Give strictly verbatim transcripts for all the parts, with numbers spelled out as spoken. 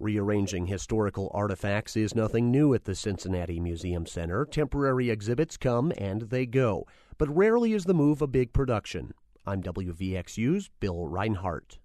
Rearranging historical artifacts is nothing new at the Cincinnati Museum Center. Temporary exhibits come and they go, but rarely is the move a big production. I'm W V X U's Bill Reinhart.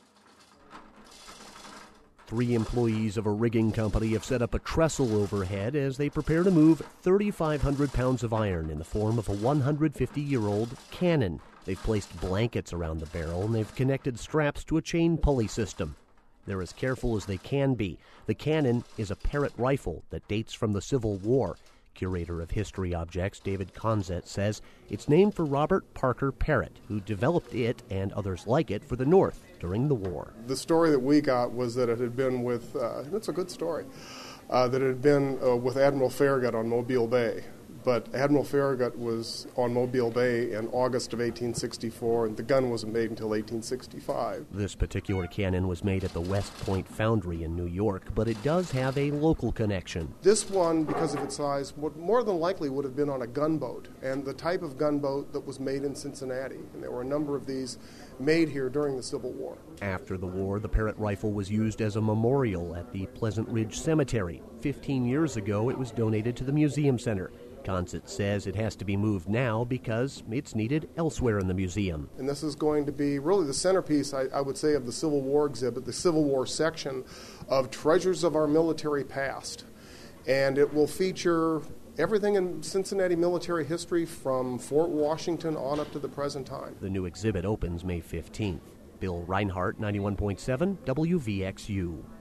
Three employees of a rigging company have set up a trestle overhead as they prepare to move thirty-five hundred pounds of iron in the form of a one hundred fifty-year-old cannon. They've placed blankets around the barrel and they've connected straps to a chain pulley system. They're as careful as they can be. The cannon is a Parrott rifle that dates from the Civil War. Curator of History Objects David Conzett says it's named for Robert Parker Parrott, who developed it and others like it for the North during the war. The story that we got was that it had been with, uh, it's a good story, uh, that it had been uh, with Admiral Farragut on Mobile Bay. But Admiral Farragut was on Mobile Bay in August of eighteen sixty-four, and the gun wasn't made until eighteen sixty-five. This particular cannon was made at the West Point Foundry in New York, but it does have a local connection. This one, because of its size, would more than likely would have been on a gunboat, and the type of gunboat that was made in Cincinnati. And there were a number of these made here during the Civil War. After the war, the Parrott rifle was used as a memorial at the Pleasant Ridge Cemetery. Fifteen years ago, it was donated to the Museum Center. Conzett says it has to be moved now because it's needed elsewhere in the museum. And this is going to be really the centerpiece, I, I would say, of the Civil War exhibit, the Civil War section of Treasures of Our Military Past. And it will feature everything in Cincinnati military history from Fort Washington on up to the present time. The new exhibit opens May fifteenth. Bill Reinhart, ninety-one point seven W V X U.